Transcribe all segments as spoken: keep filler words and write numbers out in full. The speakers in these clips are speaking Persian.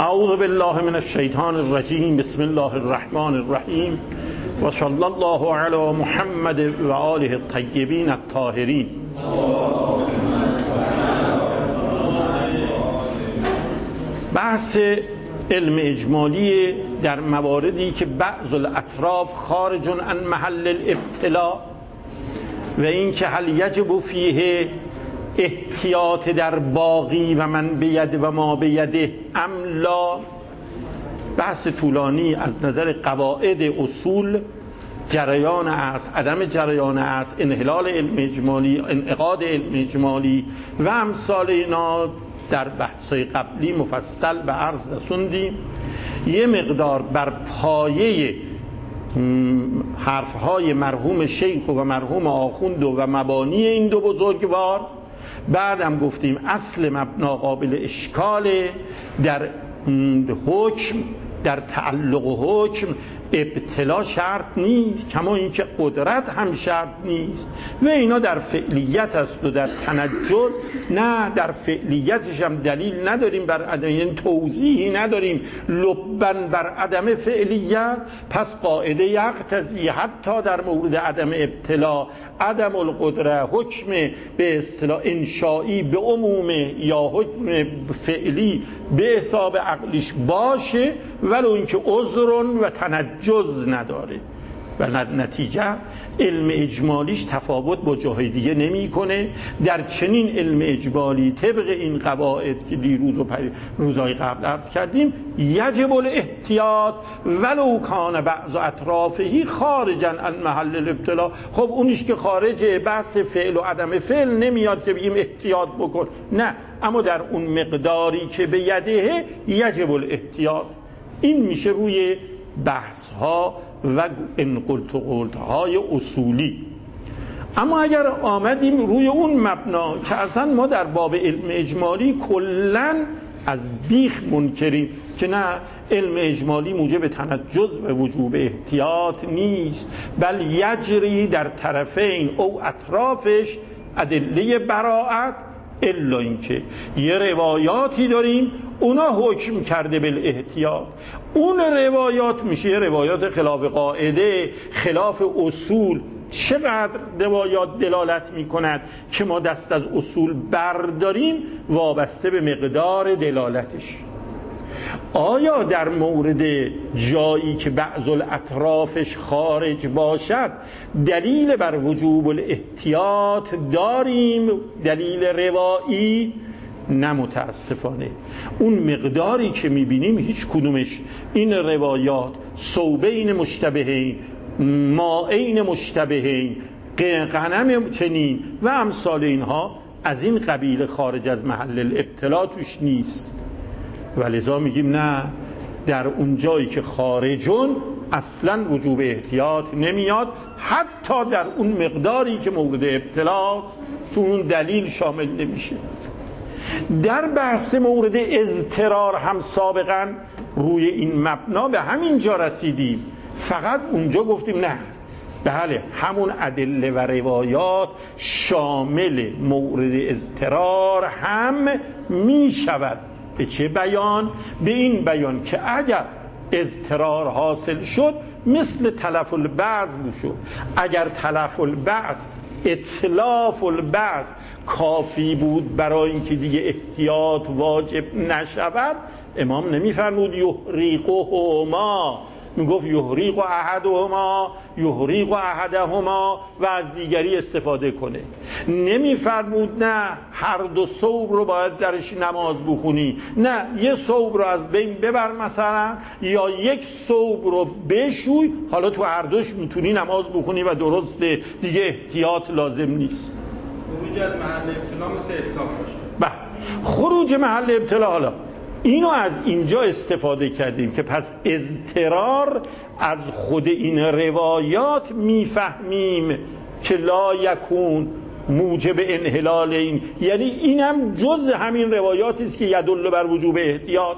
اعوذ بالله من الشیطان الرجیم. بسم الله الرحمن الرحیم و صلی الله علی محمد و آله الطیبین الطاهرین. بحث علم اجمالی در مواردی که بعض الاطراف خارج عن محل الابتلاء و این که هل یجب فیه احتیاط در باقی و من بید و ما بیده ام لا. بحث طولانی از نظر قواعد، اصول، جریان است، عدم جریان است، انحلال علم اجمالی، انعقاد علم اجمالی و امثال اینا در بحث‌های قبلی مفصل به عرض رسوندیم. یه مقدار بر پایه حرفهای مرحوم شیخ و مرحوم آخوند و مبانی این دو بزرگوار بعدم گفتیم اصل مبنا قابل اشکال در حکم، در تعلق حکم ابتلا شرط نیست، کما اینکه قدرت هم شرط نیست و اینا در فعلیت است و در تنجز نه. در فعلیتش هم دلیل نداریم بر عدم، یعنی توضیحی نداریم لبن بر عدم فعلیت. پس قاعده یقتضی حتی در مورد عدم ابتلا عدم القدره حکم به اصطلاح انشایی به عموم یا حکم فعلی به حساب عقلیش باشه ولو اینکه عذر و تنجز نداره و نتیجه علم اجمالیش تفاوت با جاهای دیگه نمی کنه. در چنین علم اجمالی طبق این قواعد که دیروز و روزهای قبل عرض کردیم یجب الاحتیاط ولو کان بعض اطرافهی خارجا عن محل الابتلا. خب اونیش که خارجه بحث فعل و عدم فعل نمیاد که بگیم احتیاط بکن، نه، اما در اون مقداری که به یده یجب الاحتیاط. این میشه روی بحث ها و انقلت و قلت های اصولی. اما اگر آمدیم روی اون مبنا که اصلا ما در باب علم اجمالی کلن از بیخ منکریم که نه، علم اجمالی موجب تنجز و وجوب احتیاط نیست، بل یجری در طرفین او اطرافش ادله براعت، الا اینکه یه روایاتی داریم اونا حکم کرده بالاحتیاط. اون روایات میشه روایات خلاف قاعده، خلاف اصول. چقدر روایات دلالت میکند که ما دست از اصول برداریم وابسته به مقدار دلالتش. آیا در مورد جایی که بعض الاطرافش خارج باشد دلیل بر وجوب الاحتیاط داریم؟ دلیل روایی؟ نه متاسفانه. اون مقداری که میبینیم هیچ کدومش این روایات صوبین مشتبهین، مائین مشتبهین، غنم چنین و امثال اینها از این قبیل خارج از محل الابتلا توش نیست. ولذا میگیم نه، در اون جایی که خارجون اصلا وجوب احتیاط نمیاد، حتی در اون مقداری که مورد ابتلاست چون اون دلیل شامل نمیشه. در بحث مورد اضطرار هم سابقا روی این مبنا به همین جا رسیدیم، فقط اونجا گفتیم نه، بله همون ادله و روایات شامل مورد اضطرار هم می شود. به چه بیان؟ به این بیان که اگر اضطرار حاصل شد مثل تلف البعض شد. اگر تلف البعض، اتلاف البعض کافی بود برای اینکه دیگه احتیاط واجب نشود، امام نمیفرمود یحریقهما، میگفت یحریق احدهما یحریق احدهما و از دیگری استفاده کنه. نمیفرمود نه هر دو ثوب رو باید درش نماز بخونی، نه یه ثوب رو از بین ببر مثلا، یا یک ثوب رو بشوی، حالا تو هر دوش میتونی نماز بخونی و درسته دیگه احتیاط لازم نیست. خروج از محل ابتلا مثل اتلاف باشه. بله، خروج محل ابتلا. حالا اینو از اینجا استفاده کردیم که پس اضطرار از خود این روایات میفهمیم که لا یکون موجب انحلال این، یعنی اینم جز همین روایاتی است که یدل بر وجوب احتیاط،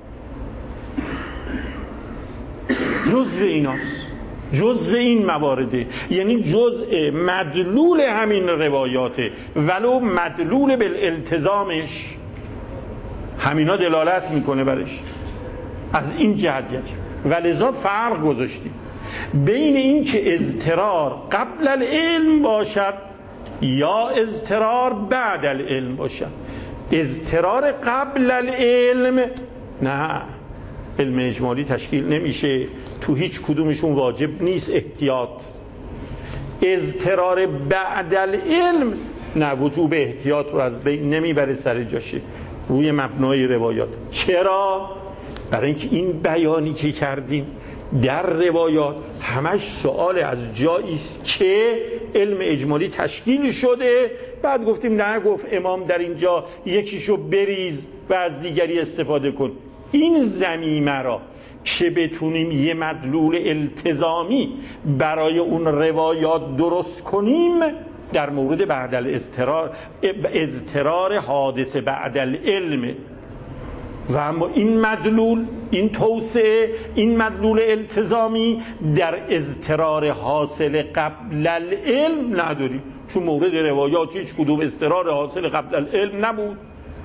جزء ایناست، جزء این موارده، یعنی جزء مدلول همین روایاته، ولو مدلول بالالتزامش همینا دلالت میکنه برش. از این جهت یجب. ولذا فرق گذاشتیم بین این که اضطرار قبل العلم باشد یا اضطرار بعد العلم باشد. اضطرار قبل العلم نه، علم اجمالی تشکیل نمیشه، تو هیچ کدومشون واجب نیست احتیاط. اضطرار بعد العلم نه، وجوب احتیاط رو از بین نمیبره، سر جاشه روی مبنای روایات. چرا؟ برای اینکه این بیانی که کردیم در روایات همش سوال از جایی است که علم اجمالی تشکیل شده، بعد گفتیم نه، گفت امام در اینجا یکیشو بریز و از دیگری استفاده کن. این ضمیمه را که بتونیم یه مدلول التزامی برای اون روایات درست کنیم در مورد بعد الاضطرار، اضطرار حادث بعد العلم. و اما این مدلول، این توسعه، این مدلول التزامی در اضطرار حاصل قبل العلم نداریم، چون مورد روایات هیچ کدوم اضطرار حاصل قبل العلم نبود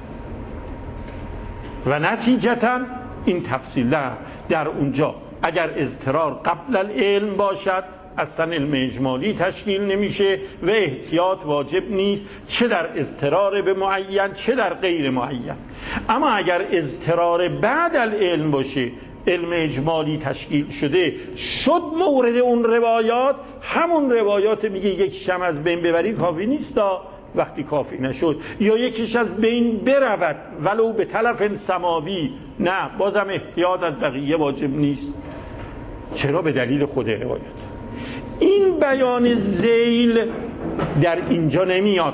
و نتیجتا این تفصیل در اونجا اگر اضطرار قبل العلم باشد اصلا علم اجمالی تشکیل نمیشه و احتیاط واجب نیست، چه در اضطرار به معین چه در غیر معین. اما اگر اضطرار بعد العلم باشه، علم اجمالی تشکیل شده، شد مورد اون روایات، همون روایات میگه یکیش هم از بین ببری کافی نیستا. وقتی کافی نشد یا یکیش از بین برود ولو به تلف سماوی، نه، بازم احتیاط از بقیه واجب نیست. چرا؟ به دلیل خود روایات. این بیان ذیل در اینجا نمیاد،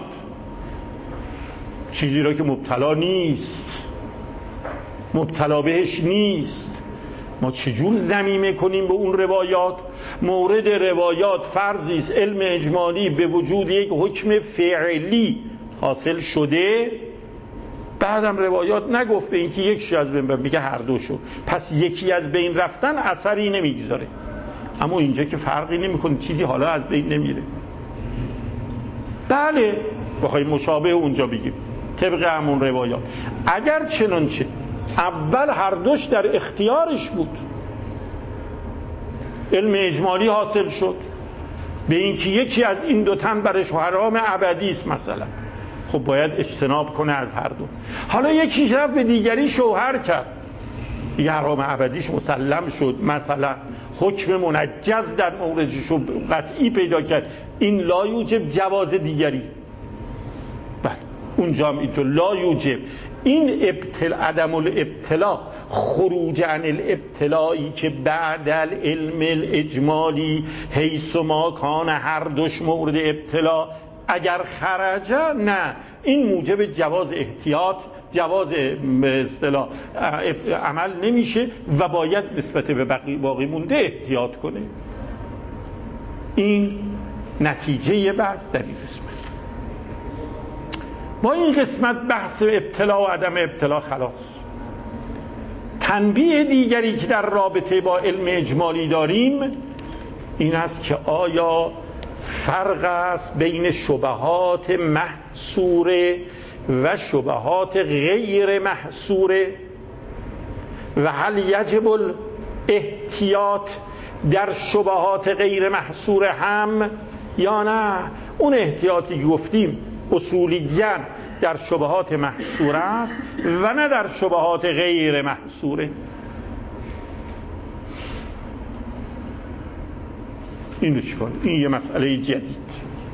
چیزی را که مبتلا نیست، مبتلا بهش نیست. ما چجور ضمیمه کنیم به اون روایات؟ مورد روایات فرضی است علم اجمالی به وجود یک حکم فعلی حاصل شده، بعدم روایات نگفت به اینکه یکی از بین، میگه هر دوشو، پس یکی از بین رفتن اثری نمیگذاره. اما اینجا که فرقی نمیکنه، چیزی حالا از بین نمیره. بله، بخوایم مشابه اونجا بگیم طبق همون روایات، اگر چنانچه اول هر دوش در اختیارش بود، علم اجمالی حاصل شد به اینکه یکی از این دو تن برش حرام ابدی است مثلا، خب باید اجتناب کنه از هر دو. حالا یکی رفت به دیگری شوهر کرد، دیگه حرام ابدیش مسلم شد، مثلا حکم منجز در موردش رو قطعی پیدا کرد، این لا یوجب جواز دیگری. بله اونجا هم اینطور لا یوجب. این ابتلا، عدم الابتلا، خروج عن الابتلایی که بعد العلم الاجمالی حیث ما کان هر دوش مورد ابتلا، اگر خرجه نه، این موجب جواز احتیاط، جواز به اصطلاح عمل نمیشه و باید نسبت به باقی باقی مونده احتیاط کنه. این نتیجه بحث در این قسمت. با این قسمت بحث ابتلا و عدم ابتلا خلاص. تنبیه دیگری که در رابطه با علم اجمالی داریم این است که آیا فرق است بین شبهات محصوره و شبهات غیر محصوره و هل یجب الاحتیاط در شبهات غیر محصوره هم یا نه؟ اون احتیاطی گفتیم اصولیاً در شبهات محصوره است و نه در شبهات غیر محصوره. اینو چیکار؟ این یه مسئله جدید.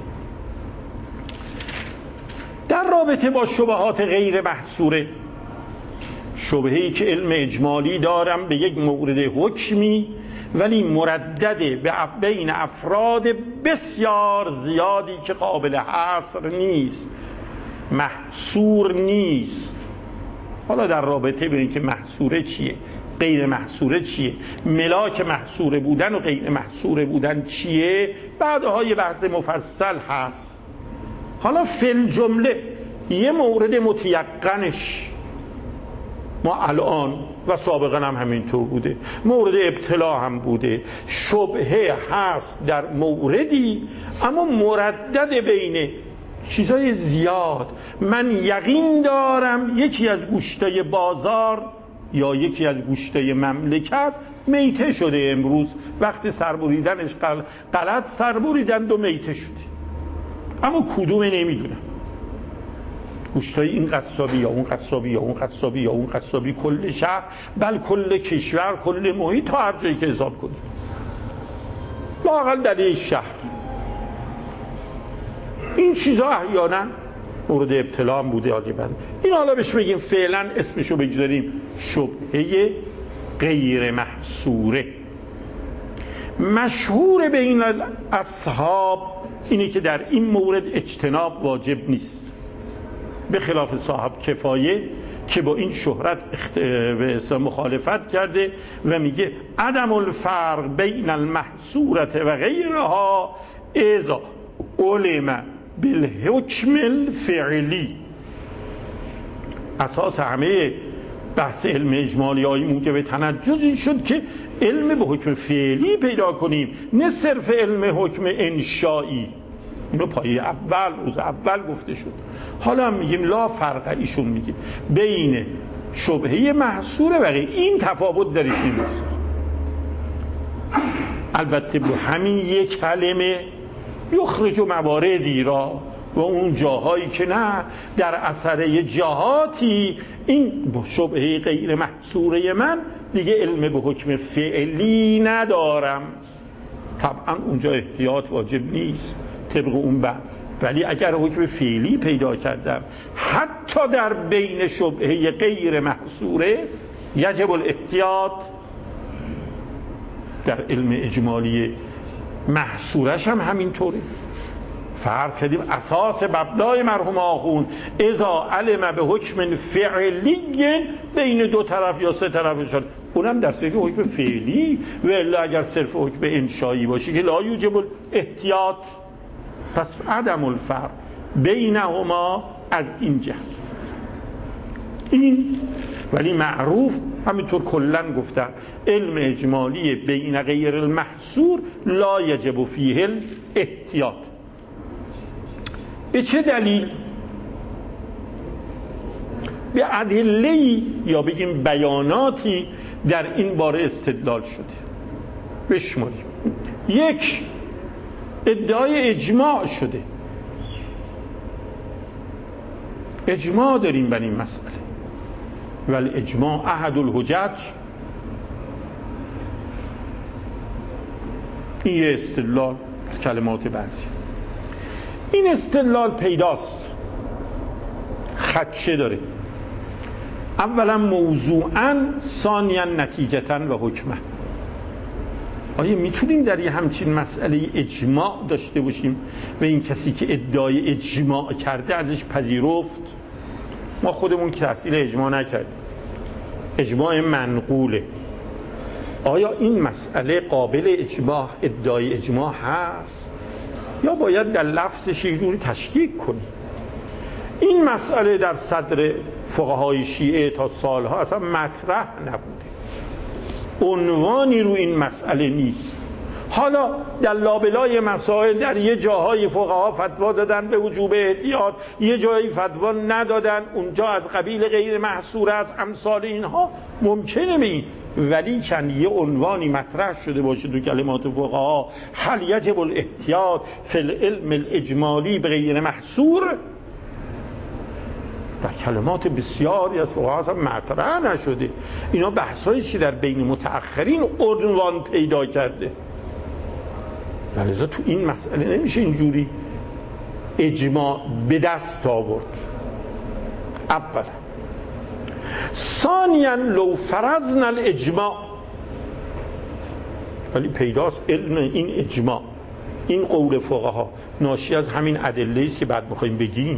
در رابطه با شبهات غیر محصوره، شبهه‌ای که علم اجمالی دارم به یک مورد حکمی ولی مردده بین افراد بسیار زیادی که قابل حصر نیست، محصور نیست. حالا در رابطه با اینکه محصوره چیه، غیر محصوره چیه، ملاک محصوره بودن و غیر محصوره بودن چیه، بعدها یه بحث مفصل هست. حالا فی الجمله یه مورد متیقنش ما الان و سابقا هم همینطور بوده، مورد ابتلا هم بوده، شبهه هست در موردی اما مردد بین چیزای زیاد. من یقین دارم یکی از گوشتای بازار یا یکی از گوشتای مملکت میته شده، امروز وقت سربریدنش غلط سربریدند و میته شده، اما کدومه نمیدونم، گوشتای این قصابی یا اون قصابی یا اون قصابی یا اون قصابی، کل شهر بل کل کشور کل محیط تا هر جایی که حساب کنید، لااقل در یک شهر این چیزا احیانا مورد ابتلا هم بوده. عاقبت این حالا بهش بگیم فعلا اسمشو بگذاریم شبهه غیر محصوره. مشهور بین اصحاب اینه که در این مورد اجتناب واجب نیست، به خلاف صاحب کفایه که با این شهرت به اسلام مخالفت کرده و میگه عدم الفرق بین المحصورت و غیرها اذا علم بالحکم الفعلی. اساس همه بحث علم اجمالی های موجب تنجز این شد که علم به حکم فعلی پیدا کنیم، نه صرف علم حکم انشایی. اینو پایه اول روز اول گفته شد. حالا هم میگیم لا فرق، ایشون میگه بین شبهه محصوره و غیر این تفاوت درش نیست. البته با همین یک کلمه یخرج مواردی را و اون جاهایی که نه در اثر یه جهاتی این شبهه غیر محصوره من دیگه علم به حکم فعلی ندارم، طبعا اونجا احتیاط واجب نیست طبق اون بعد، ولی اگر حکم فعلی پیدا کردم حتی در بین شبهه غیر محصوره یجب الاحتیاط. در علم اجمالی محصورش هم همینطوره. فرض کردیم اساس مبنای مرحوم آخوند اذا علم به حکم فعلی بین دو طرف یا سه طرف شد، اونم در صورت حکم فعلی، و الا اگر صرف حکم انشایی باشه که لا یوجب احتیاط، پس عدم الفرق بینهما از این جهت. این ولی معروف همینطور کلن گفتن علم اجمالی بین غیر المحصور لا یجب فیه الاحتیاط. به چه دلیل؟ به ادله‌ای یا بگیم بیاناتی در این باره استدلال شده. بشماریم. یک، ادعای اجماع شده، اجماع داریم بر این مسئله، ولی اجماع احد الحجج. این یه استدلال کلمات بعضی. این استدلال پیداست، خدشه داره، اولا موضوعاً، ثانیاً نتیجتاً و حکماً. آیا میتونیم در یه همچین مسئله اجماع داشته باشیم و این کسی که ادعای اجماع کرده ازش پذیرفت؟ ما خودمون که تحصیل اجماع نکردیم، اجماع منقوله. آیا این مسئله قابل اجماع، ادعای اجماع هست یا باید در لفظش یه جوری تشکیک کنیم؟ این مسئله در صدر فقهای شیعه تا سالها اصلا مطرح نبوده، عنوانی رو این مسئله نیست. حالا در لابلای مسائل در یه جاهای فقها فتوا دادن به وجوب احتیاط، یه جایی فتوا ندادن، اونجا از قبیل غیر محصور از امثال اینها ممکنه می، ولی کن یه عنوانی مطرح شده باشه تو کلمات فقها هل یجب الاحتیاط فی العلم الاجمالی به غیر محصور، در کلمات بسیاری از فقها اصلا مطرح نشده. اینا بحثایی که در بین متأخرین عنوان پیدا کرده، ولذا تو این مسئله نمیشه اینجوری اجماع به دست آورد. اولا. ثانیاً لو فرضنا الاجماع، ولی پیداست علم این اجماع، این قول فقها ناشی از همین ادله است که بعد میخوایم بگیم،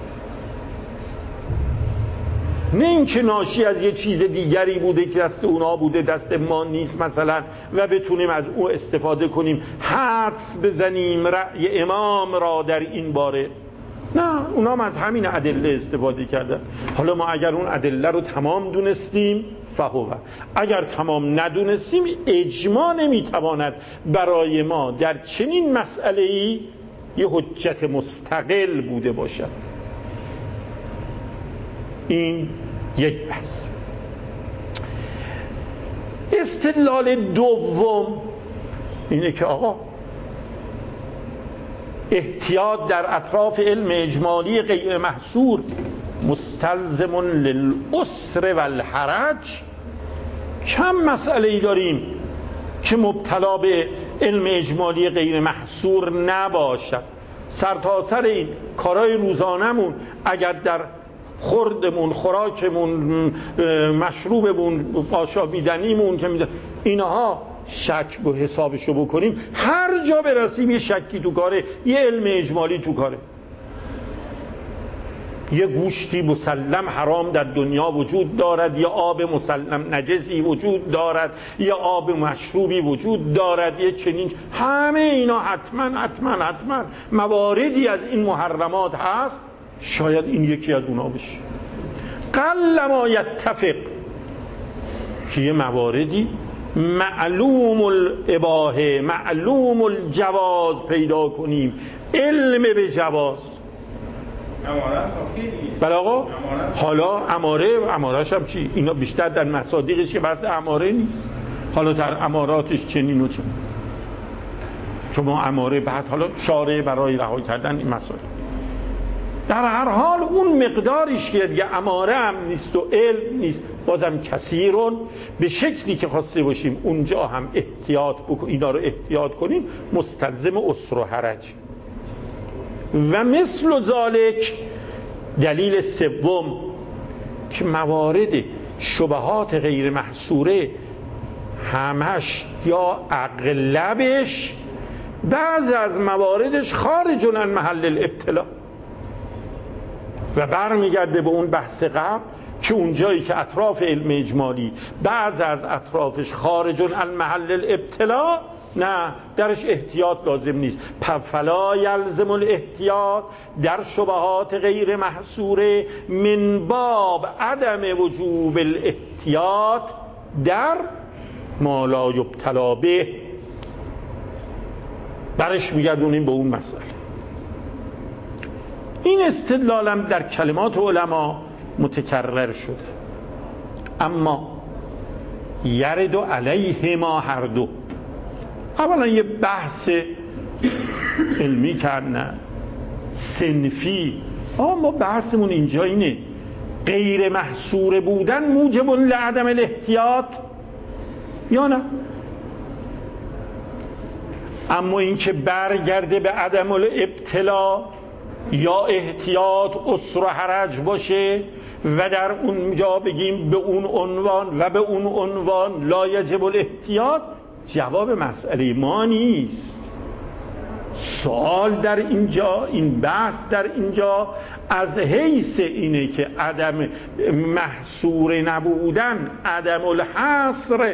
نه اینکه ناشی از یه چیز دیگری بوده که دست اونا بوده دست ما نیست مثلا و بتونیم از او استفاده کنیم حدس بزنیم رأی امام را در این باره. نه، اونا هم از همین ادله استفاده کردن. حالا ما اگر اون ادله رو تمام دونستیم فهو، اگر تمام ندونستیم اجماع نمیتواند برای ما در چنین مسئله‌ای یه حجت مستقل بوده باشد. این یک بحث. استدلال دوم اینه که آقا احتیاط در اطراف علم اجمالی غیر محصور مستلزم للعسر و الحرج. کم مسئله ای داریم که مبتلا به علم اجمالی غیر محصور نباشد. سرتاسر این کارهای روزانمون اگر در خوردمون، خوراکمون، مشروبمون، آشامیدنیمون که میده اینها شک به حسابشو بکنیم، هر جا برسیم یه شکی تو کاره، یه علم اجمالی تو کاره. یه گوشتی مسلم حرام در دنیا وجود دارد، یه آب مسلم نجسی وجود دارد، یه آب مشروبی وجود دارد، یه چنین، همه اینا حتما حتما حتما مواردی از این محرمات هست، شاید این یکی از اونا بشه. قل ما یتفق که یه مواردی معلوم الاباحه معلوم الجواز پیدا کنیم، علم به جواز. بله آقا، حالا اماره، امارش هم چی؟ اینا بیشتر در مصادیقش که بحث اماره نیست، حالا در اماراتش چنین و چنین، چون اماره بعد حالا شارع برای رها کردن این مسائل. در هر حال اون مقدارش که دیگه اماره هم نیست و علم نیست، بازم کثیرون، به شکلی که خواسته باشیم اونجا هم احتیاط بکنیم، اینا رو احتیاط کنیم، مستلزم عسر و حرج. و مثل ذالک دلیل سوم که موارد شبهات غیر محصوره همش یا اغلبش، بعض از مواردش خارج عن محل الابتلا و برمیگرده به اون بحث قبل که اونجایی که اطراف علم اجمالی بعض از اطرافش خارج عن محل الابتلا، نه درش احتیاط لازم نیست. فلا یلزم الاحتیاط در شبهات غیر محصوره من باب عدم وجوب الاحتیاط در ما لا یبتلا به. برش میگردونیم به اون مسئله. این استدلالم در کلمات علما متکرر شده، اما یرد علیه ما هر دو. اولا یه بحث علمی کردن صنفی، آه ما بحثمون اینجا اینه غیر محصور بودن موجب لعدم الاحتیاط یا نه؟ اما این که برگرده به عدم الابتلا یا احتیاط عسر و حرج باشه و در اونجا بگیم به اون عنوان و به اون عنوان لا یجب الاحتیاط، جواب مسئله ما نیست. سوال در اینجا، این بحث در اینجا از حیث اینه که عدم محصور نبودن، عدم الحصر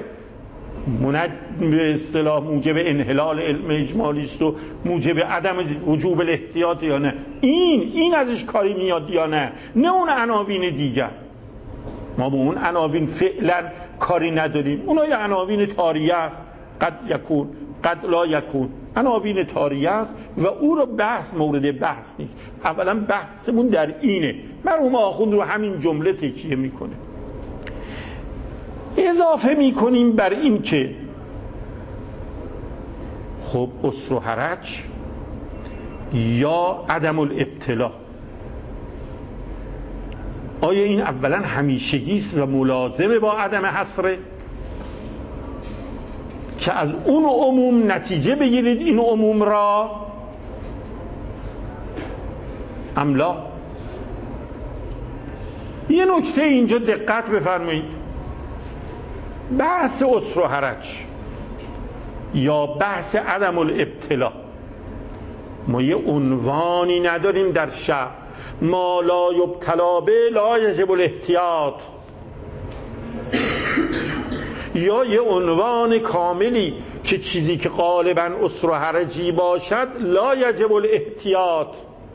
به اصطلاح موجب انحلال علم اجمالی است و موجب عدم وجوب الاحتیاط یا نه. این این ازش کاری میاد یا نه؟ نه اون عناوین دیگر. ما به اون عناوین فعلا کاری نداریم، اونا یه عناوین طاریه است، قد یکون قد لا یکون، عناوین طاریه است و او رو بحث مورد بحث نیست. اولا بحثمون در اینه، مرحوم آخوند رو همین جمله تکیه میکنه. اضافه میکنیم بر این که خب عسر و حرج یا عدم الابتلا، آیا این اولا همیشگیست و ملازمه با عدم حصره که از اون عموم نتیجه بگیرید این عموم را، املا؟ یه نکته اینجا دقت بفرمایید، بحث عسر و حرج یا بحث عدم الابتلا، ما یه عنوانی نداریم در شرع، ما لا یبتلا به لا یجب الاحتیاط، یا یه عنوان کاملی که چیزی که غالبا عسر و حرجی باشد لا یجب الاحتیاط،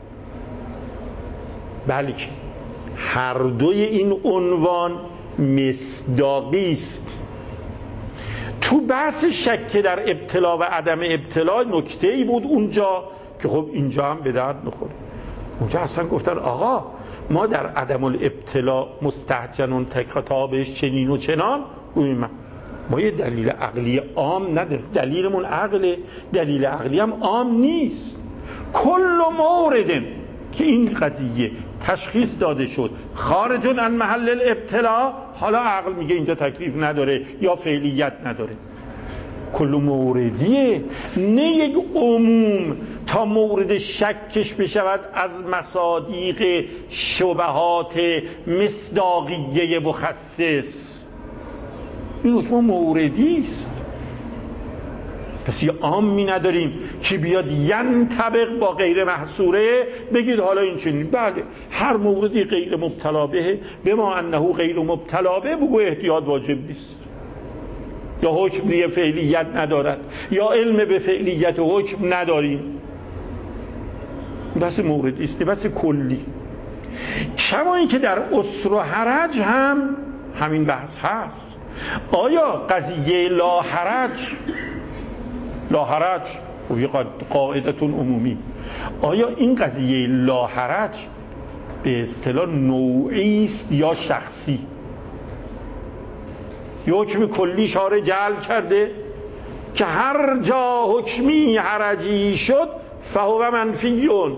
بلکه هر دوی این عنوان مصداقی است. تو بحث شک در ابتلا و عدم ابتلا نکته‌ای بود اونجا که خب اینجا هم به درد میخوره. اونجا اصلا گفتن آقا ما در عدم الابتلا مستحجنون تک خطابش چنین و چنان، روی من ما یه دلیل عقلی عام نداریم، دلیلمون عقله، دلیل عقلی هم عام نیست. کل مورد که این قضیه تشخیص داده شد خارج عن محل الابتلا، حالا عقل میگه اینجا تکلیف نداره یا فعلیت نداره، کل موردیه، نه یک عموم تا مورد شکش بشود از مصادیق شبهات مصداقیه مخصص. این حکم موردی است. پس یه عامی نداریم که بیاد ینطبق با غیر محصوره بگید حالا این چنین. بله هر موردی غیر مبتلا به به ما انه غیر مبتلا به بگو احتیاط واجب نیست، یا حکم دیگه فعلیت ندارد، یا علم به فعلیت حکم نداریم. بس موردی است، بس کلی. کما این که در اسر و حرج هم همین بحث هست. آیا قضیه لا حرج لا حرج و یه قاعدتون عمومی، آیا این قضیه لا حرج به اصطلاح نوعی است یا شخصی؟ یه حکم کلی شارع جعل کرده که هر جا حکمی حرجی شد فهو منفیون،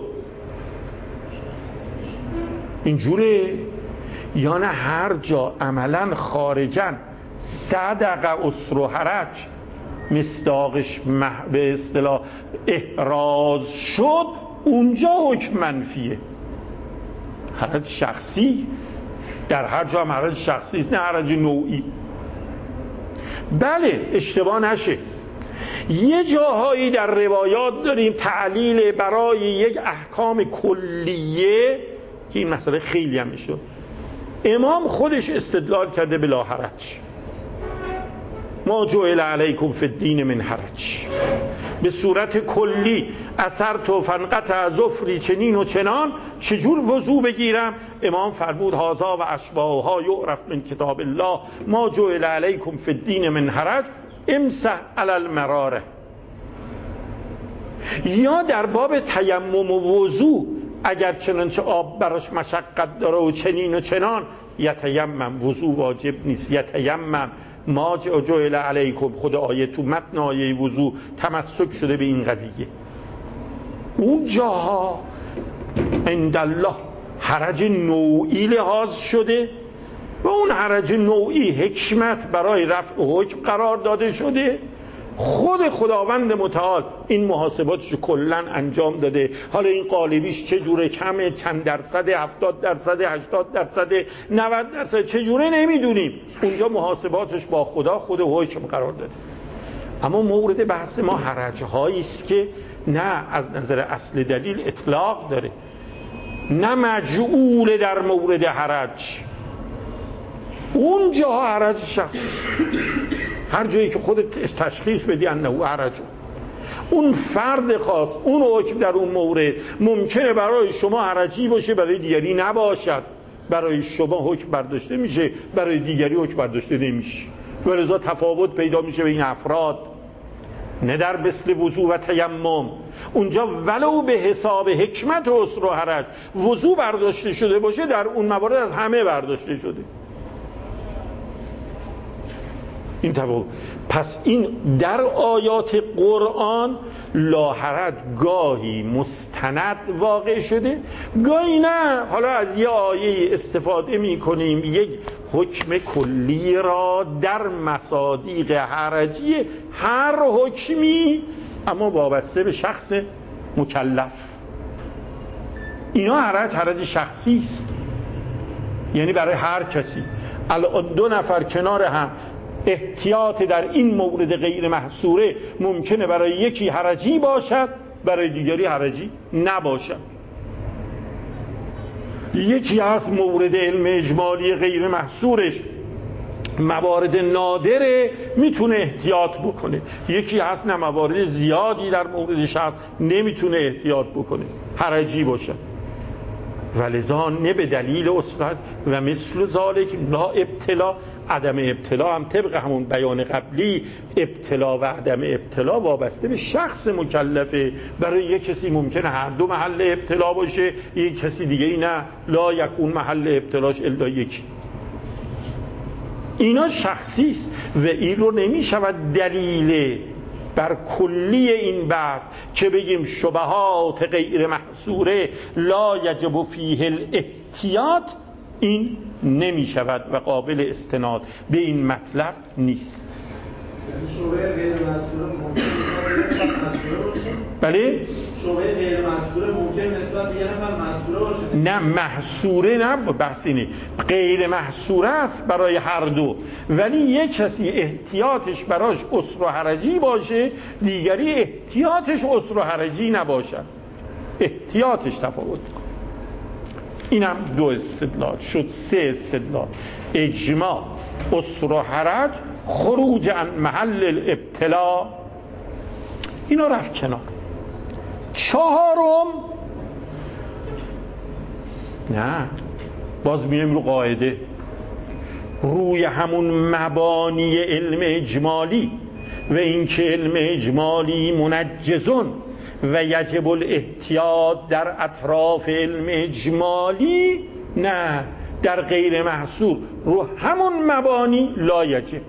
اینجوره؟ یا نه هر جا عملا خارجا صدق اسر و حرج مصداقش مح... به اصطلاح احراز شد اونجا حکم منفیه؟ حرج شخصی، در هر جا هم حرج شخصی است، نه حرج نوعی. بله اشتباه نشه، یه جاهایی در روایات داریم تعلیل برای یک احکام کلیه که این مسئله خیلی هم میشه، امام خودش استدلال کرده بلا حرج، ما جعل علیکم فی الدین من حرج، به صورت کلی اثر تو فنقطع ظفری چنین و چنان، چجور وضو بگیرم؟ امام فرمود هازا و اشباهها یعرف من کتاب الله، ما جعل علیکم فی الدین من حرج امسح علی المراره. یا در باب تیمم و وضو اگر چنانچه آب براش مشقت داره و چنین و چنان، یتیمم، وضو واجب نیست، یتیمم، ما جعل علیکم، خود آیه تو متن آیه وضو تمسک شده به این قضیه. اون جاها عند الله حرج نوعی لحاظ شده و اون حرج نوعی حکمت برای رفع حکم قرار داده شده. خود خداوند متعال این محاسباتشو کلن انجام داده. حالا این قالبیش چه جوره، کمه، چند درصد، هفتاد درصد، هشتاد درصد، نود درصد، چه جوره نمیدونیم، اونجا محاسباتش با خدا خود حکم قرار داده. اما مورد بحث ما حرج هایی است که نه از نظر اصل دلیل اطلاق داره، نه مجعول در مورد حرج، اونجا حرج شخصی است. هر جایی که خودت تشخیص بدی انه حرج، اون فرد خاص، اون حکم در اون مورد ممکنه برای شما حرجی باشه، برای دیگری نباشد. برای شما حکم برداشته میشه، برای دیگری حکم برداشته نمیشه، ولذا تفاوت پیدا میشه بین افراد. نه در مثل وضو و تیمم، اونجا ولو به حساب حکمت و اسر و حرج وضو برداشته شده باشه، در اون موارد از همه برداشته شده. این تفاوت. پس این در آیات قرآن لا حرج گاهی مستند واقع شده، گاهی نه. حالا از یه آیه استفاده می کنیم یک حکم کلی را در مصادیق حرجی هر حکمی اما وابسته به شخص مکلف. اینا حرج حرج شخصی است، یعنی برای هر کسی. الان دو نفر کنار هم احتیاط در این مورد غیر محصوره ممکنه برای یکی حرجی باشد، برای دیگری حرجی نباشد. یکی از مورد علم اجمالی غیر محصورش موارد نادره میتونه احتیاط بکنه، یکی هست نه موارد زیادی در موردش هست نمیتونه احتیاط بکنه، حرجی باشه. ولذا نه به دلیل اصلت و مثل ذالک لا ابتلا، عدم ابتلا هم طبق همون بیان قبلی، ابتلا و عدم ابتلا وابسته به شخص مکلفه. برای یک کسی ممکنه هر دو محل ابتلا باشه، یک کسی دیگه ای نه، لا یکون محل ابتلاش الا یکی. اینا شخصی است و این رو نمی شود دلیل بر کلی این بحث که بگیم شبهات غیر محصوره لا یجب فیه الاحتیاط، این نمی شود و قابل استناد به این مطلب نیست. شبهه غیر محصوره ممکن محصوره باشه؟ بله؟ شبهه غیر محصوره ممکن نسبت به یه نفر محصوره باشه؟ نه محصوره نه، بحث اینه غیر محصوره است برای هر دو، ولی یک کسی احتیاطش براش عسر و حرجی باشه، دیگری احتیاطش عسر و حرجی نباشد، احتیاطش تفاوت کن. اینم دو استدلال شد. سه استدلال: اجماع، عسر و حرج، خروج عن محل الابتلا. اینا رفت کنار. چهارم، نه باز میایم رو قاعده، روی همون مبانی علم اجمالی و اینکه علم اجمالی منجزون و یجب الاحتیاط در اطراف علم اجمالی، نه در غیر محصور رو همون مبانی لا یجب.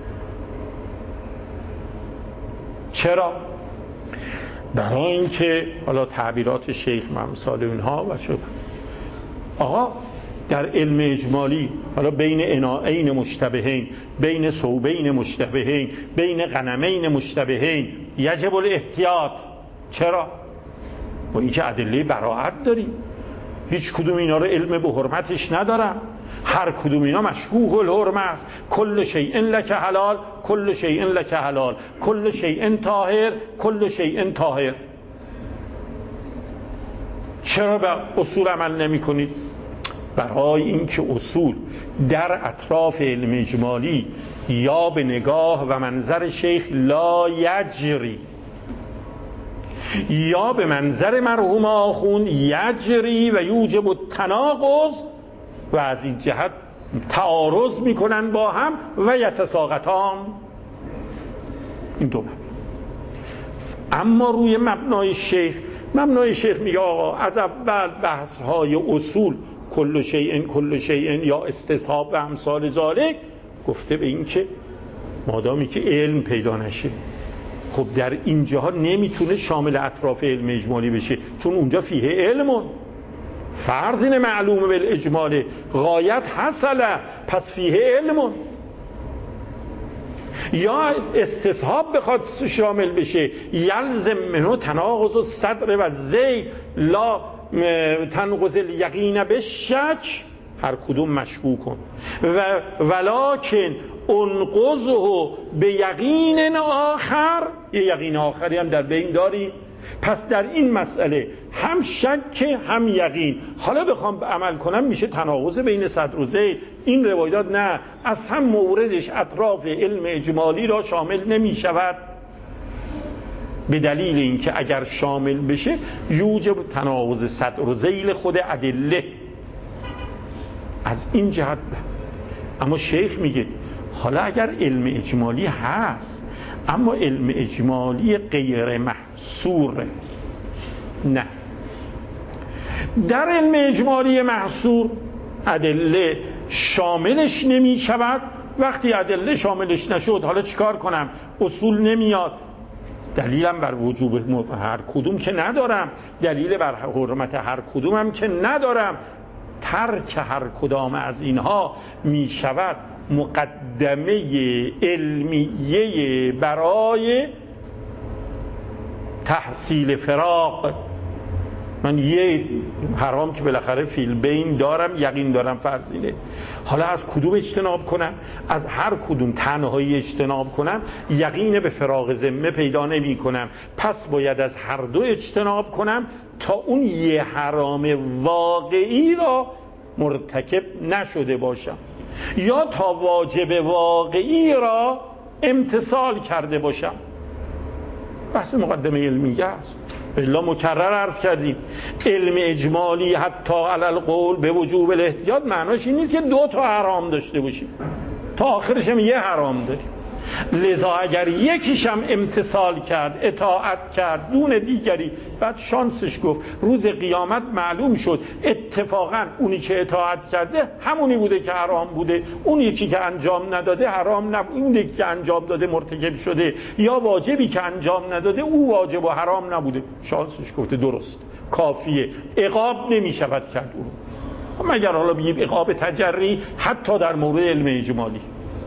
چرا؟ برای اینکه حالا تعبیرات شیخ امثال اینها و شد آقا در علم اجمالی حالا بین اناعین مشتبهین، بین ثوبین مشتبهین، بین غنمین مشتبهین یجب الاحتیاط. چرا؟ با اینکه ادله براءت داریم، هیچ کدوم اینا رو علم به حرمتش ندارم، هر کدوم اینا مشکوک الحرمه است. کل شیء لک حلال، کل شیء لک حلال، کل شیء طاهر، کل شیء طاهر. چرا به اصول عمل نمی کنید؟ برای اینکه اصول در اطراف علم اجمالی یا به نگاه و منظر شیخ لا یجری یا به منظر مرحوم آخوند یجری و یوجب التناقض و از این جهت تعارض میکنن با هم و یتساقطان. این دو مبنا. اما روی مبنای شیخ، مبنای شیخ میگه آقا از اول بحث های اصول کل شیء کل شیء یا استصحاب و امثال ذالک گفته به این که مادامی که علم پیدا نشه، خب در اینجاها نمیتونه شامل اطراف علم اجمالی بشه، چون اونجا فیه علمون، فرض اینه معلومه بالاجماله، غایت حصله، پس فیه علمون. یا استصحاب بخواد شامل بشه، یلزم منو تناقض الصدر و زید لا تنقض الیقین بالشک، هر کدوم مشکوک کن و ولکن انقضه به یقین آخر، یه یقین آخری هم در بین داریم. پس در این مسئله هم شک هم یقین، حالا بخوام عمل کنم میشه تناقض بین صدر و زید. این روایات نه، از هم موردش اطراف علم اجمالی را شامل نمی شود، به دلیل اینکه اگر شامل بشه یوجب تناقض صدر و ذیل خود ادله. از این جهت ده. اما شیخ میگه حالا اگر علم اجمالی هست اما علم اجمالی غیر محصور، نه، در علم اجمالی محصور ادله شاملش نمی شود. وقتی ادله شاملش نشد حالا چیکار کنم؟ اصول نمیاد، دلیلم بر وجوب هر کدوم که ندارم، دلیل بر حرمت هر کدومم که ندارم، ترک هر کدام از اینها می شود مقدمه علمیه برای تحصیل فراق. من یه حرام که بالاخره فیل بین دارم، یقین دارم، فرضینه، حالا از کدوم اجتناب کنم؟ از هر کدوم تنهایی اجتناب کنم یقین به فراق ذمه پیدا نمی کنم، پس باید از هر دو اجتناب کنم تا اون یه حرام واقعی را مرتکب نشده باشم یا تا واجب واقعی را امتثال کرده باشم. بحث مقدمه علمیه است. الا مکرر عرض کردیم علم اجمالی حتی علی القول به وجوب الاحتیاط معناش این نیست که دو تا حرام داشته باشیم، تا آخرش هم یه حرام داریم. لذا اگر یکیش هم امتثال کرد، اطاعت کرد دون دیگری، بعد شانسش گفت روز قیامت معلوم شد اتفاقا اونی که اطاعت کرده همونی بوده که حرام بوده، اون یکی که انجام نداده حرام نبوده، اون یکی که انجام داده مرتکب شده، یا واجبی که انجام نداده او واجب و حرام نبوده. شانسش گفته درست، کافیه، عقاب نمی شود کرد او رو. مگر حالا بگیم عقاب تجری حتی در مورد علم اجمالی.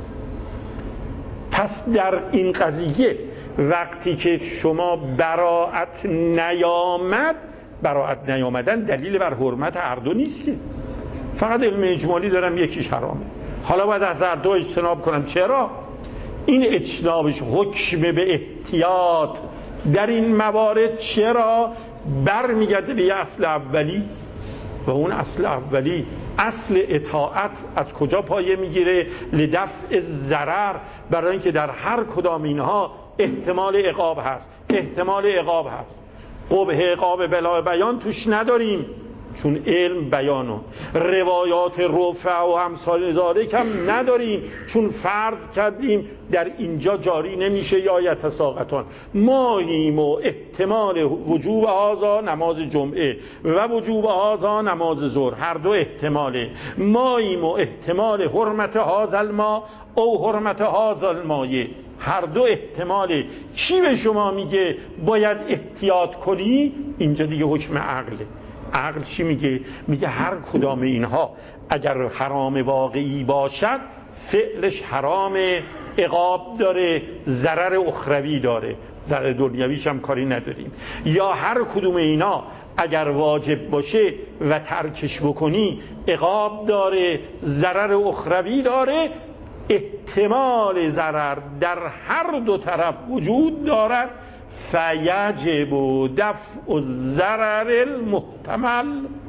پس در این قضیه وقتی که شما براءت نیامد، براءت نیامدن دلیل بر حرمت هر دو نیست که، فقط علم اجمالی دارم یکیش حرامه، حالا باید از هر دو اجتناب کنم. چرا؟ این اجتنابش حکم به احتیاط در این موارد چرا برمیگرده به یه اصل اولی، و اون اصل اولی اصل اطاعت از کجا پایه میگیره؟ لدفع ضرر، برای اینکه در هر کدام اینها احتمال عقاب هست، احتمال عقاب هست. قبح عقاب بلا بیان توش نداریم چون علم بیانو، روایات رفع و امثال ذالک هم نداریم چون فرض کردیم در اینجا جاری نمیشه یا یتساقطان. ماییم و احتمال وجوب هذا نماز جمعه و وجوب هذا نماز ظهر، هر دو احتماله. ماییم و احتمال حرمت هذا الماء او حرمت هذا المایه، هر دو احتماله. چی به شما میگه باید احتیاط کنی؟ اینجا دیگه حکم عقله. عقل چی میگه؟ میگه هر کدام اینها اگر حرام واقعی باشد فعلش حرام، عقاب داره، ضرر اخروی داره، ضرر دنیویش هم کاری نداریم. یا هر کدوم اینا اگر واجب باشه و ترکش بکنی عقاب داره، ضرر اخروی داره، احتمال ضرر در هر دو طرف وجود دارد. فیجب دفع الضرر المحتمل.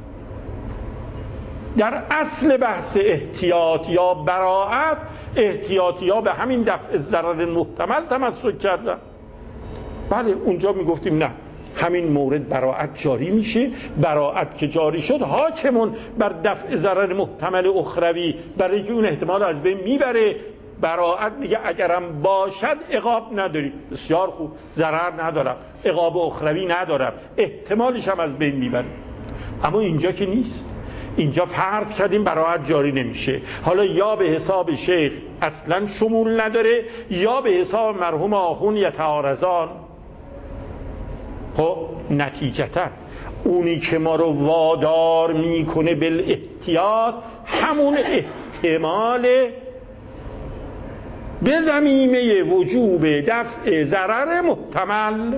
در اصل بحث احتیاط یا براءت، احتیاطی ها به همین دفع ضرر محتمل تمسک کردن. بله اونجا میگفتیم نه، همین مورد براءت جاری میشه، براءت که جاری شد حاکمون بر دفع ضرر محتمل اخروی، برای که اون احتمال از بین میبره. براءت میگه اگرم باشد عقاب نداری، بسیار خوب، ضرر ندارم، عقاب اخروی ندارم، احتمالش هم از بین میبره. اما اینجا که نیست، اینجا فرض کردیم براءت جاری نمیشه، حالا یا به حساب شیخ اصلا شمول نداره یا به حساب مرحوم آخون یتعارضان. خب نتیجتا اونی که ما رو وادار میکنه بالاحتیاط همون احتمال به زمینه وجوب دفع ضرر محتمل.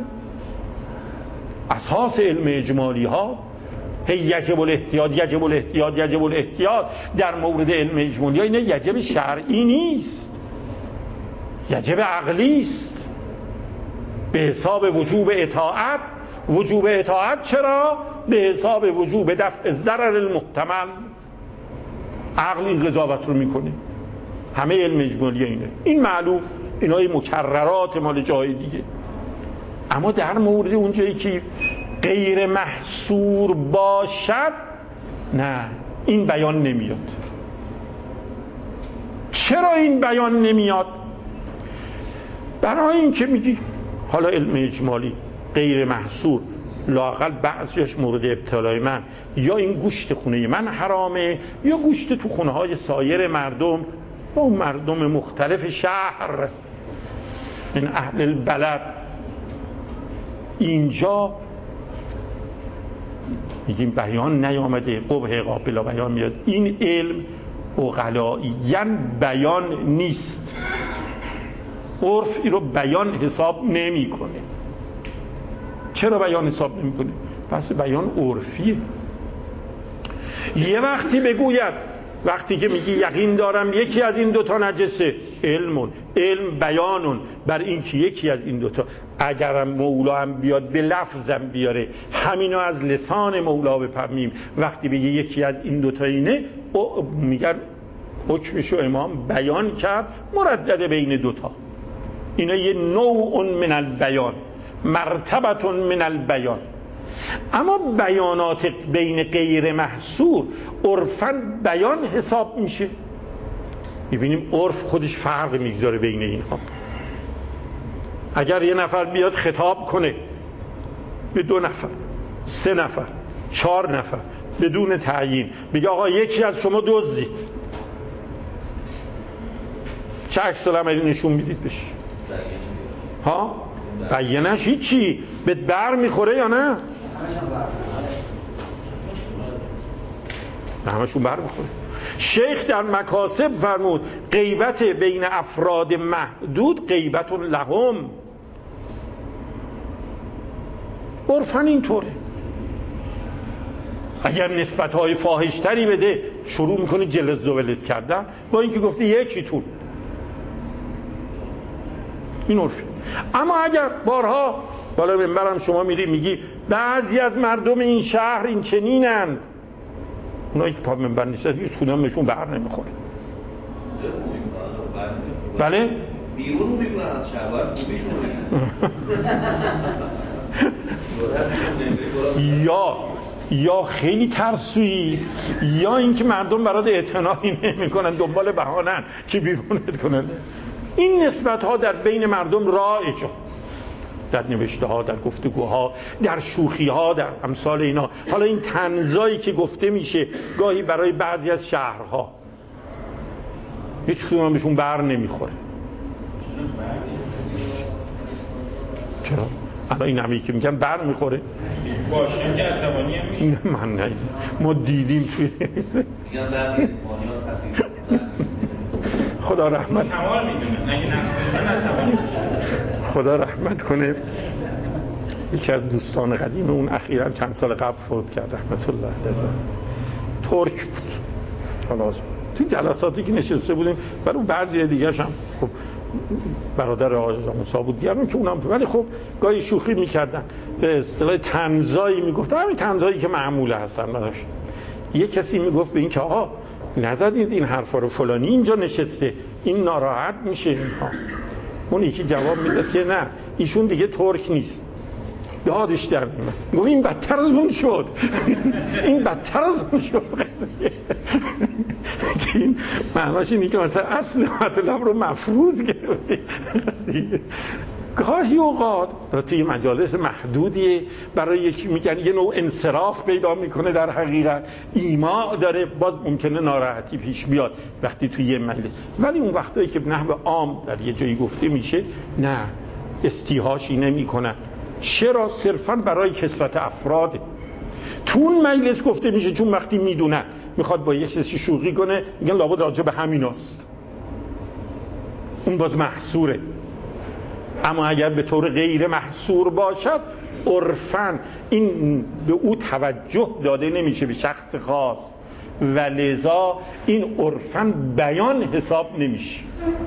اساس علم اجمالی ها یجب الاحتیاط، یجب الاحتیاط، یجب الاحتیاط در مورد علم اجمالی ها اینه یجب شرعی نیست، یجب عقلی است، به حساب وجوب اطاعت. وجوب اطاعت چرا؟ به حساب وجوب دفع ضرر المحتمل. عقل این قضاوت رو میکنه. همه علم اجمالی اینه، این معلوم، اینای مکررات مال جای دیگه. اما در مورد اونجایی که غیر محصور باشد نه، این بیان نمیاد. چرا این بیان نمیاد؟ برای این که میگی حالا علم اجمالی غیر محصور، لااقل بعضیش مورد ابتلای من، یا این گوشت خونه من حرامه یا گوشت تو خونه های سایر مردم و اون مردم مختلف شهر من اهل البلد. اینجا میگیم بیان نیامده، قبح قابل بیان میاد. این علم عقلائیاً بیان نیست، عرف این رو بیان حساب نمی کنه. چرا بیان حساب نمی کنه؟ پس بیان عرفیه. یه وقتی بگوید وقتی که میگی یقین دارم یکی از این دوتا نجسه، علمون، علم بیانون بر این که یکی از این دوتا، اگرم مولا هم بیاد به لفظم بیاره همینو از لسان مولا بفهمیم، وقتی بگی یکی از این دوتا اینه میگن حکمشو امام بیان کرد مردد بین دوتا. اینا یه نوع من البیان، مرتبه من البیان. اما بیانات بین غیر محصور عرفاً بیان حساب میشه. میبینیم عرف خودش فرق میگذاره بین اینها. اگر یه نفر بیاد خطاب کنه به دو نفر، سه نفر، چهار نفر بدون تعیین، بگه آقا یکی از شما دزدی، چه عکس العملی نشون میدید بهش؟ ها؟ بیانش هیچی بهت بر میخوره یا نه؟ نه همشون بر میخوره. شیخ در مکاسب فرمود غیبت بین افراد محدود غیبت لهم. عرفاً اینطوره. اگر نسبت‌های فاحش‌تری بده شروع میکنه جلز و ولز کردن، با اینکه گفته یکیتون. این عرفه. اما اگر بارها بالا منبرم شما میری میگی بعضی از مردم این شهر این چنینند، اونایی که پا منبر نیستن هیچ کدومشون بر نمیخوره. بله؟ بیرون میگن از شهر باید خوبیشون یا یا خیلی ترسویی، یا اینکه مردم برات اعتنایی نمیکنن، دنبال بهانن که بیرونت کنن. این نسبت ها در بین مردم رایجه، در نوشته ها، در گفتگوها، در شوخی ها، در امثال اینا. حالا این طنزایی که گفته میشه گاهی برای بعضی از شهرها هیچ کدوم بهشون بر نمیخوره. چرا؟ الان این همی که میگن بر میخوره باشه که عصبانی هم میشه. من ندیدم، ما دیدیم توی میگن بعضی اسپانیا تاسیس خدا رحمت حوال میدونن اگه نفسیدن عصبانی میشه. خدا رحمت کنه. یکی از دوستان قدیم اون اخیراً چند سال قبل فوت کرد رحمت الله علیه، ترک بود. حالا تو جلساتی که نشسته بودیم برای بعضی دیگه‌ش هم خب برادر آقای موسی بود دیگران که اونم، ولی خب گاهی شوخی میکردن، به اصطلاح طنزایی میگفتن، همین طنزایی که معموله هستن. نداشت یه کسی میگفت به این که آقا نزدید این حرفا رو، فلانی اینجا نشسته این ناراحت میشه اینها. اون یکی جواب میداد که نه ایشون دیگه ترک نیست. دادش در میاد گفت این بدتر از اون شد این بدتر از اون شد قضیه. که این معناش اینه که مثلا اصل مطلب رو مفروض گرفته. گاهی اوقات توی مجالس محدودیه برای یکی میگن یه نوع انصراف پیدا میکنه، در حقیقت ایماع داره، باز ممکنه ناراحتی پیش بیاد وقتی توی یه مجلس. ولی اون وقتایی که به نحو عام در یه جایی گفته میشه نه استیحاشی نمی کنن. چرا؟ صرفا برای کثرت افراده. تو اون مجلس گفته میشه چون وقتی میدونن میخواد با یک کسی شوخی کنه میگن لابد راجع به همیناست، اون باز محصوره. اما اگر به طور غیر محصور باشد عرفاً این به او توجه داده نمیشه، به شخص خاص، و لذا این عرفاً بیان حساب نمیشه.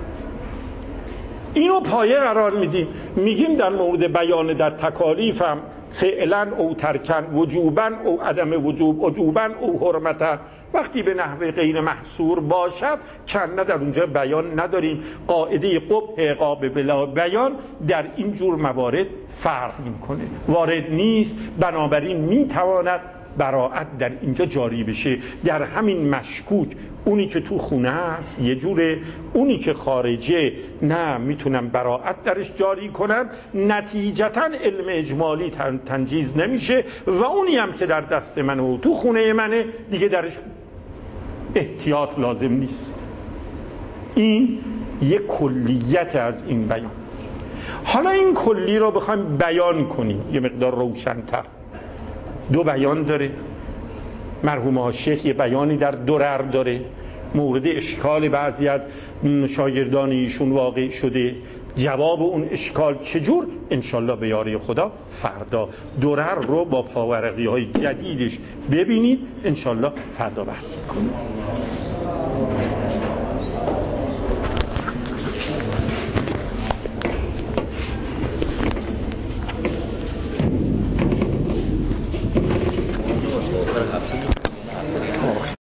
اینو پایه قرار میدیم، میگیم در مورد بیان در تکالیف هم فعلا او ترکن، وجوبن او عدم وجوب، وجوبن او حرمتن. وقتی به نحوه غیر محصور باشد کنه در اونجا بیان نداریم. قاعده قبح عقاب بلا بیان در این جور موارد فرق میکنه، وارد نیست، بنابراین میتواند براءت در اینجا جاری بشه. در همین مشکوک اونی که تو خونه است یه جوره، اونی که خارجه نه میتونن براءت درش جاری کنن، نتیجتا علم اجمالی تن تنجیز نمیشه، و اونی هم که در دست منه و تو خونه منه دیگه درش احتیاط لازم نیست. این یک کلیت از این بیان. حالا این کلی رو بخوایم بیان کنیم یه مقدار روشن‌تر، دو بیان داره. مرحوم شیخ یه بیانی در درر داره مورد اشکال بعضی از شاگردان ایشون واقع شده. جواب اون اشکال چجور؟ انشالله به یاری خدا فردا درر رو با پاورقی های جدیدش ببینید، انشالله فردا بحث کنیم.